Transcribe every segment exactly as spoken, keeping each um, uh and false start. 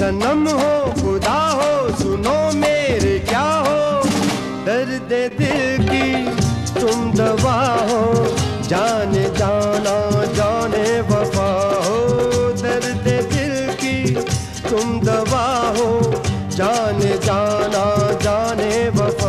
सनम हो खुदा हो सुनो मेरे क्या हो, दर्द दिल की तुम दवा हो, जाने जाना जाने वफा हो, दर्द दिल की तुम दवा हो, जाने जाना जाने वफा।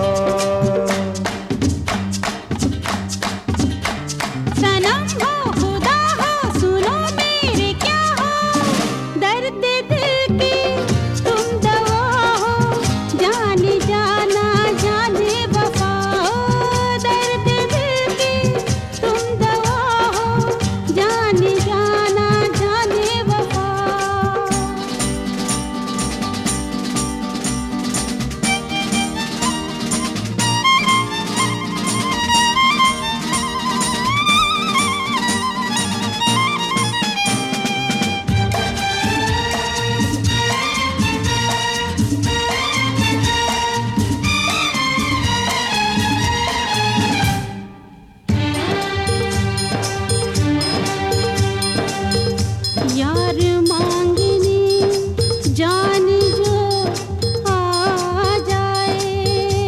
सनम हो खुदा हो सुनो मेरे क्या हो, दर्द दिल की तुम दवा हो, जाने जाना जाने वफा हो, दर्द दिल की तुम दवा हो, जाने जाना जाने वफा। यार मांगने जान जो आ जाए,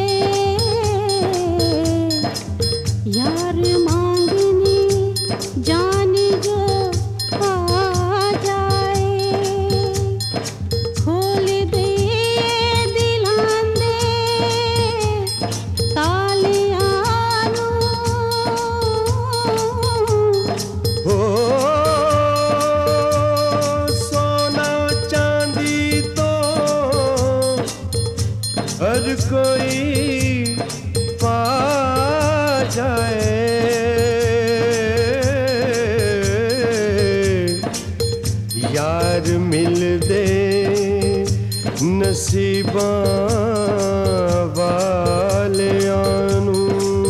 यार मांगने जान जो आ जाए, खोल दे दिलान दे तालियां हो सोना चांदी तो हर कोई पा जाए, यार मिल दे नसीबा वालियां नू।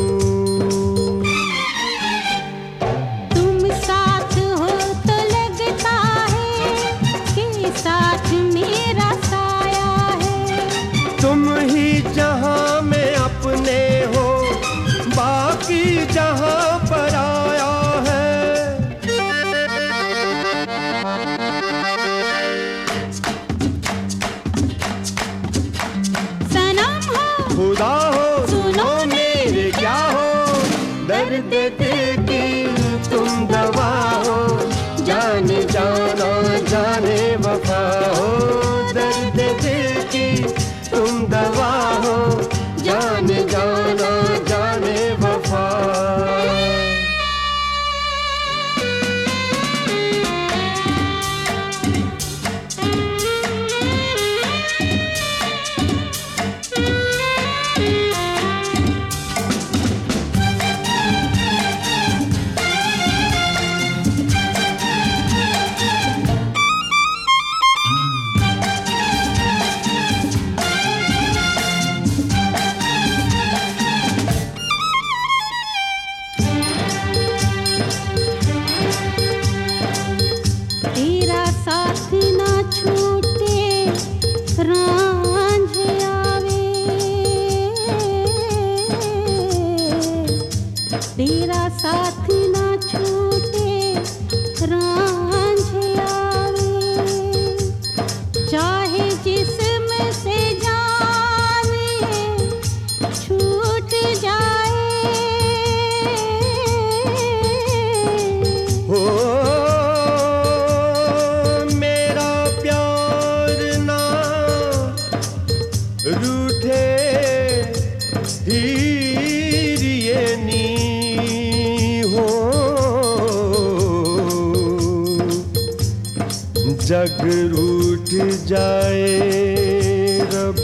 तुम साथ हो तो लगता है कि साथ मेरा साया है, तुम ही जहां में अपने हो बाकी जहां पर आया है। सनम हो खुदा हो सुनो मेरे क्या हो, दर्द दिल की तुम दवा हो, जाने जाना जाने वफा हो, दर्द दिल की तुम दवा हो, जाने जाना जाने वफा। तेरा साथ ना छूटे रांझ आवे, तेरा साथ ना छूटे रांझ आवे, चाहे जिस्म से जान छूट जाए, हो मेरा प्यार ना रूठे हीरिए नी हो, जग रूठ जाए रब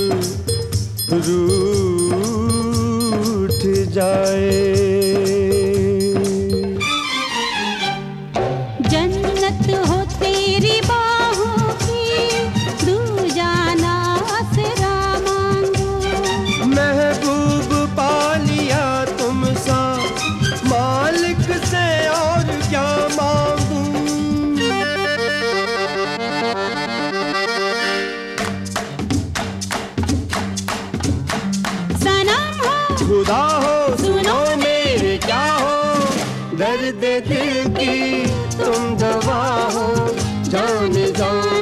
रूठ जाए। जन्नत हो तेरी बाहों की दूजाना आसरा मांगो, महबूब पा लिया तुम सा मालिक से और क्या मांगूं। सनम हो खुदा हो सुनो मेरे क्या हो, दर्द दिल की तुम दवा हो, जाने जान